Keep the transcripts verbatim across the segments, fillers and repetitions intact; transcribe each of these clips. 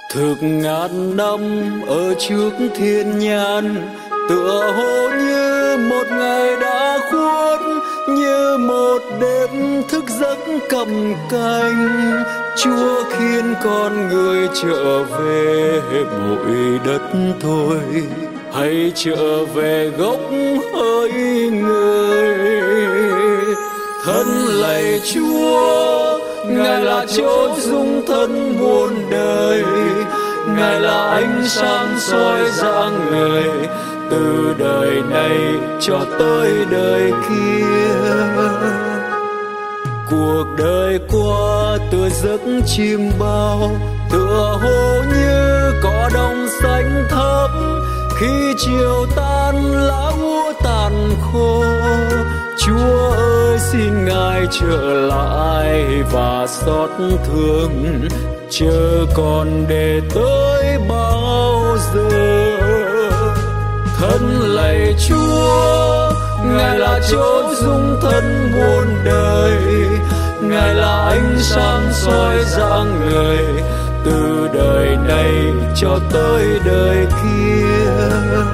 Thực ngàn năm ở trước thiên nhãn, tựa hồ như một ngày đã khuất, như một đêm thức giấc cầm canh. Chúa khiến con người trở về bụi đất thôi, hãy trở về gốc hỡi người. Thân lạy Chúa, Ngài là chỗ dung thân muôn đời, Ngài là ánh sáng soi rạng người, từ đời này cho tới đời kia. Cuộc đời qua tựa giấc chim bao, tựa hồ như cỏ đồng xanh thẫm, khi chiều tan lá úa tàn khô. Chúa ơi xin Ngài trở lại và xót thương, chờ còn để tới bao giờ. Thân lạy Chúa, Ngài là chỗ dung thân muôn đời, Ngài là ánh sáng soi rạng người, từ đời này cho tới đời kia.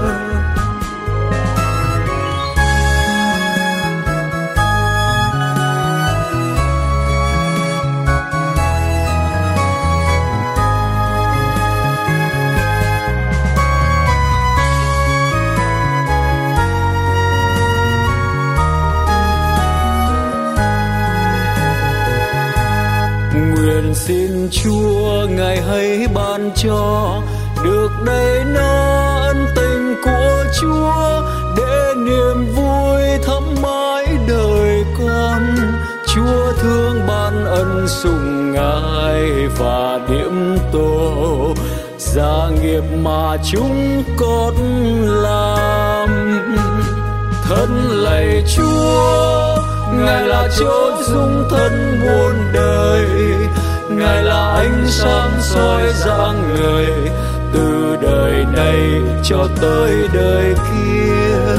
Nguyện xin Chúa Ngài hãy ban cho được đầy nó ân tình của Chúa, để niềm vui thắm mãi đời con. Chúa thương ban ân sủng Ngài và điểm tổ gia nghiệp mà chúng con làm. Thân lạy Chúa, Ngài là chỗ dung thân muôn đời, Ngài là ánh sáng soi rạng người, từ đời này cho tới đời kia.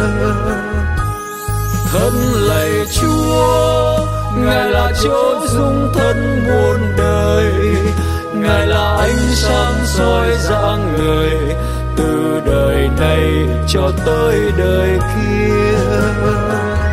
Thân lạy Chúa, Ngài là chỗ dung thân muôn đời, Ngài là ánh sáng soi rạng người, từ đời này cho tới đời kia.